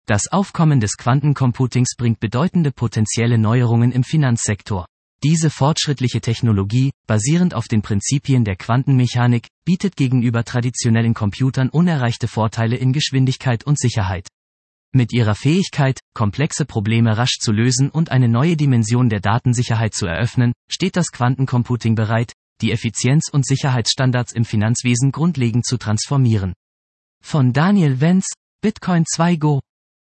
Das Aufkommen des Quantencomputings bringt bedeutende potenzielle Neuerungen im Finanzsektor. Diese fortschrittliche Technologie, basierend auf den Prinzipien der Quantenmechanik, bietet gegenüber traditionellen Computern unerreichte Vorteile in Geschwindigkeit und Sicherheit. Mit ihrer Fähigkeit, komplexe Probleme rasch zu lösen und eine neue Dimension der Datensicherheit zu eröffnen, steht das Quantencomputing bereit, die Effizienz- und Sicherheitsstandards im Finanzwesen grundlegend zu transformieren. Von Daniel Wenz, Bitcoin 2 Go.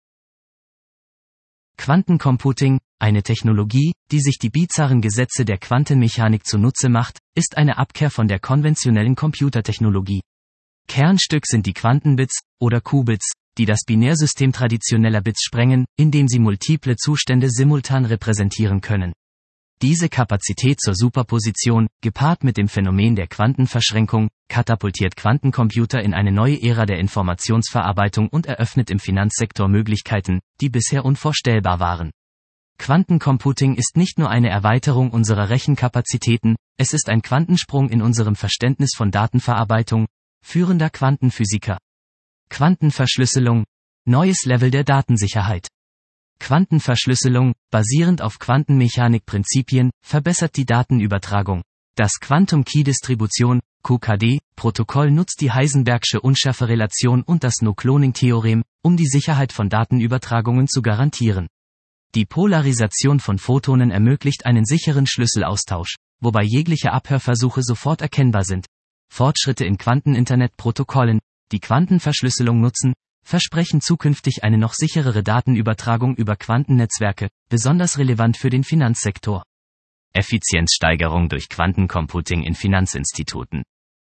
Quantencomputing, eine Technologie, die sich die bizarren Gesetze der Quantenmechanik zunutze macht, ist eine Abkehr von der konventionellen Computertechnologie. Kernstück sind die Quantenbits, oder Qubits, die das Binärsystem traditioneller Bits sprengen, indem sie multiple Zustände simultan repräsentieren können. Diese Kapazität zur Superposition, gepaart mit dem Phänomen der Quantenverschränkung, katapultiert Quantencomputer in eine neue Ära der Informationsverarbeitung und eröffnet im Finanzsektor Möglichkeiten, die bisher unvorstellbar waren. Quantencomputing ist nicht nur eine Erweiterung unserer Rechenkapazitäten, es ist ein Quantensprung in unserem Verständnis von Datenverarbeitung, führender Quantenphysiker. Quantenverschlüsselung, neues Level der Datensicherheit. Quantenverschlüsselung, basierend auf Quantenmechanik-Prinzipien, verbessert die Datenübertragung. Das Quantum-Key-Distribution, QKD-Protokoll nutzt die Heisenbergsche Unschärferelation und das No-Cloning-Theorem, um die Sicherheit von Datenübertragungen zu garantieren. Die Polarisation von Photonen ermöglicht einen sicheren Schlüsselaustausch, wobei jegliche Abhörversuche sofort erkennbar sind. Fortschritte in Quanten-Internet-Protokollen, die Quantenverschlüsselung nutzen, versprechen zukünftig eine noch sicherere Datenübertragung über Quantennetzwerke, besonders relevant für den Finanzsektor. Effizienzsteigerung durch Quantencomputing in Finanzinstituten.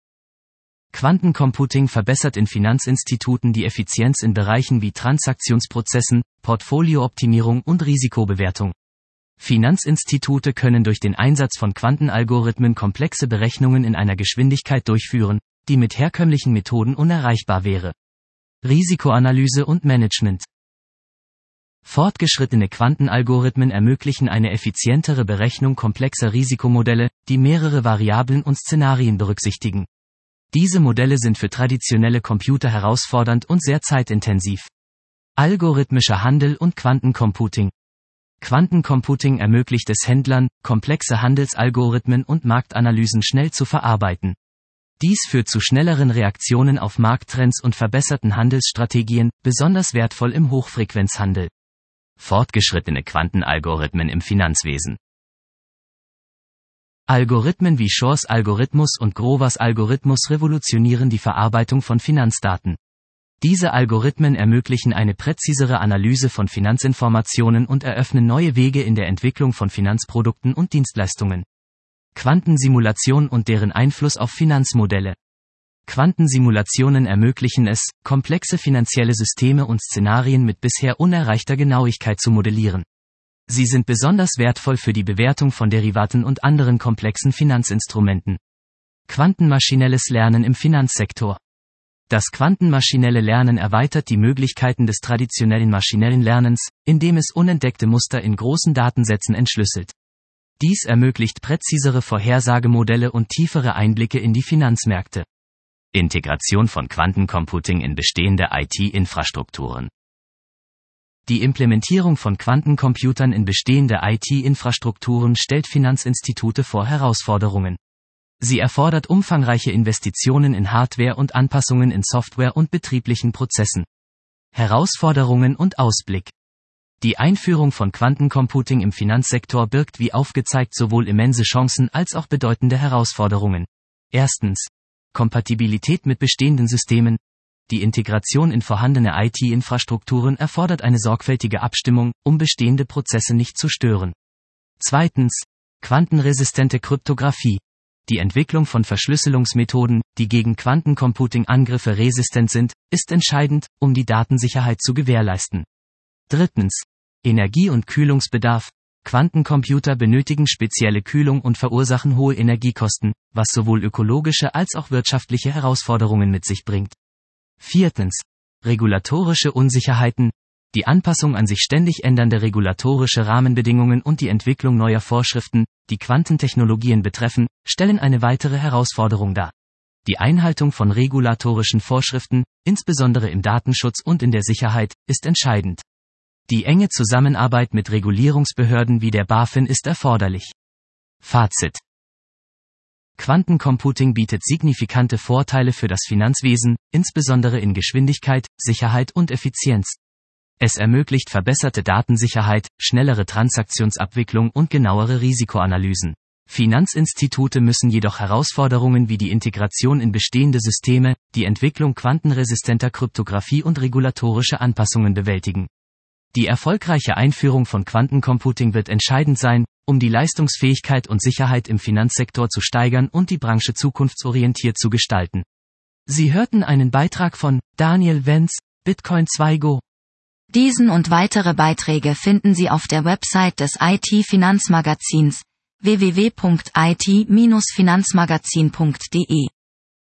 Quantencomputing verbessert in Finanzinstituten die Effizienz in Bereichen wie Transaktionsprozessen, Portfoliooptimierung und Risikobewertung. Finanzinstitute können durch den Einsatz von Quantenalgorithmen komplexe Berechnungen in einer Geschwindigkeit durchführen, die mit herkömmlichen Methoden unerreichbar wäre. Risikoanalyse und Management. Fortgeschrittene Quantenalgorithmen ermöglichen eine effizientere Berechnung komplexer Risikomodelle, die mehrere Variablen und Szenarien berücksichtigen. Diese Modelle sind für traditionelle Computer herausfordernd und sehr zeitintensiv. Algorithmischer Handel und Quantencomputing. Quantencomputing ermöglicht es Händlern, komplexe Handelsalgorithmen und Marktanalysen schnell zu verarbeiten. Dies führt zu schnelleren Reaktionen auf Markttrends und verbesserten Handelsstrategien, besonders wertvoll im Hochfrequenzhandel. Fortgeschrittene Quantenalgorithmen im Finanzwesen. Algorithmen wie Shors Algorithmus und Grovers Algorithmus revolutionieren die Verarbeitung von Finanzdaten. Diese Algorithmen ermöglichen eine präzisere Analyse von Finanzinformationen und eröffnen neue Wege in der Entwicklung von Finanzprodukten und Dienstleistungen. Quantensimulation und deren Einfluss auf Finanzmodelle. Quantensimulationen ermöglichen es, komplexe finanzielle Systeme und Szenarien mit bisher unerreichter Genauigkeit zu modellieren. Sie sind besonders wertvoll für die Bewertung von Derivaten und anderen komplexen Finanzinstrumenten. Quantenmaschinelles Lernen im Finanzsektor. Das quantenmaschinelle Lernen erweitert die Möglichkeiten des traditionellen maschinellen Lernens, indem es unentdeckte Muster in großen Datensätzen entschlüsselt. Dies ermöglicht präzisere Vorhersagemodelle und tiefere Einblicke in die Finanzmärkte. Integration von Quantencomputing in bestehende IT-Infrastrukturen. Die Implementierung von Quantencomputern in bestehende IT-Infrastrukturen stellt Finanzinstitute vor Herausforderungen. Sie erfordert umfangreiche Investitionen in Hardware und Anpassungen in Software und betrieblichen Prozessen. Herausforderungen und Ausblick. Die Einführung von Quantencomputing im Finanzsektor birgt wie aufgezeigt sowohl immense Chancen als auch bedeutende Herausforderungen. Erstens. Kompatibilität mit bestehenden Systemen. Die Integration in vorhandene IT-Infrastrukturen erfordert eine sorgfältige Abstimmung, um bestehende Prozesse nicht zu stören. Zweitens. Quantenresistente Kryptographie. Die Entwicklung von Verschlüsselungsmethoden, die gegen Quantencomputing-Angriffe resistent sind, ist entscheidend, um die Datensicherheit zu gewährleisten. Drittens. Energie- und Kühlungsbedarf. Quantencomputer benötigen spezielle Kühlung und verursachen hohe Energiekosten, was sowohl ökologische als auch wirtschaftliche Herausforderungen mit sich bringt. Viertens. Regulatorische Unsicherheiten. Die Anpassung an sich ständig ändernde regulatorische Rahmenbedingungen und die Entwicklung neuer Vorschriften, die Quantentechnologien betreffen, stellen eine weitere Herausforderung dar. Die Einhaltung von regulatorischen Vorschriften, insbesondere im Datenschutz und in der Sicherheit, ist entscheidend. Die enge Zusammenarbeit mit Regulierungsbehörden wie der BaFin ist erforderlich. Fazit: Quantencomputing bietet signifikante Vorteile für das Finanzwesen, insbesondere in Geschwindigkeit, Sicherheit und Effizienz. Es ermöglicht verbesserte Datensicherheit, schnellere Transaktionsabwicklung und genauere Risikoanalysen. Finanzinstitute müssen jedoch Herausforderungen wie die Integration in bestehende Systeme, die Entwicklung quantenresistenter Kryptographie und regulatorische Anpassungen bewältigen. Die erfolgreiche Einführung von Quantencomputing wird entscheidend sein, um die Leistungsfähigkeit und Sicherheit im Finanzsektor zu steigern und die Branche zukunftsorientiert zu gestalten. Sie hörten einen Beitrag von Daniel Wenz, Bitcoin 2Go. Diesen und weitere Beiträge finden Sie auf der Website des IT-Finanzmagazins www.it-finanzmagazin.de.